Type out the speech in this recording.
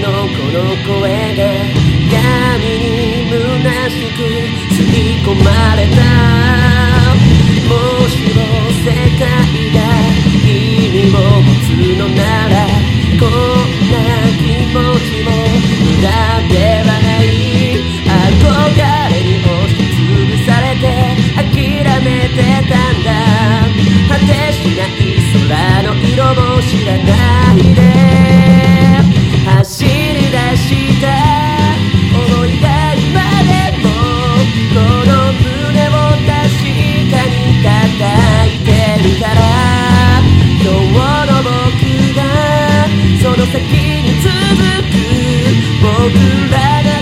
のこの声が闇に虚しく吸い込まれた。もしも世界が意味を持つのなら、こんな気持ちも無駄ではない。憧れに押しつぶされて諦めてたんだ。果てしない空の色も知らないで走り出した想いが今でもこの胸を確かに叩いてるから、今日の僕がその先に続く僕らが